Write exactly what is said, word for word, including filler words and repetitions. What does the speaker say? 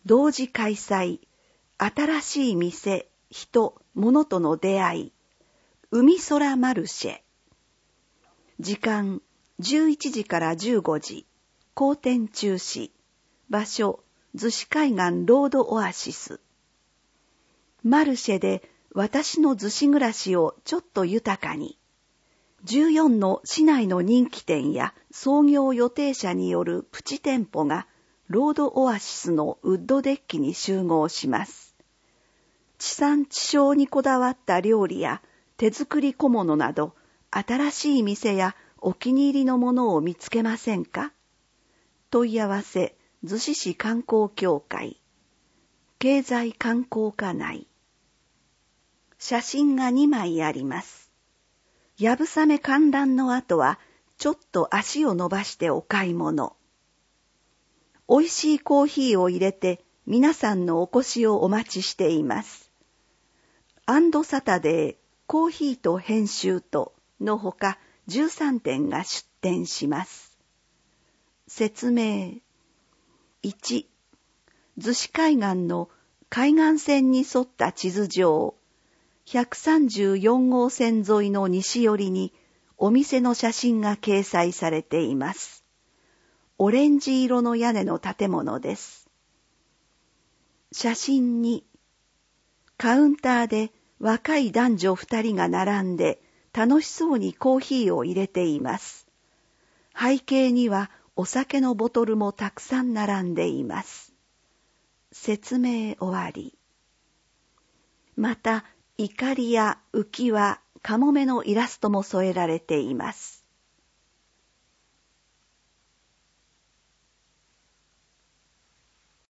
同時開催、新しい店、人、物との出会い、海空マルシェ。時間、じゅういちじからじゅうごじ、公店中止。場所、逗子海岸ロードオアシス。マルシェで私の逗子暮らしをちょっと豊かに。じゅうよんの市内の人気店や創業予定者によるプチ店舗がロードオアシスのウッドデッキに集合します。地産地消にこだわった料理や手作り小物など新しい店やお気に入りのものを見つけませんか？問い合わせ、逗子市観光協会。経済観光課内。写真がにまいあります。やぶさめ観覧の後は、ちょっと足を伸ばしてお買い物。美味しいコーヒーを入れて、皆さんのお越しをお待ちしています。アンドサタデー、コーヒーと編集とのほかじゅうさんてんが出店します。説明。いち、逗子海岸の海岸線に沿った地図上、ひゃくさんじゅうよんごうせん沿いの西寄りにお店の写真が掲載されています。オレンジ色の屋根の建物です。写真に、カウンターで若い男女二人が並んで楽しそうにコーヒーを入れています。背景にはお酒のボトルもたくさん並んでいます。説明終わり。また、いかりや浮き輪、かもめのイラストも添えられています。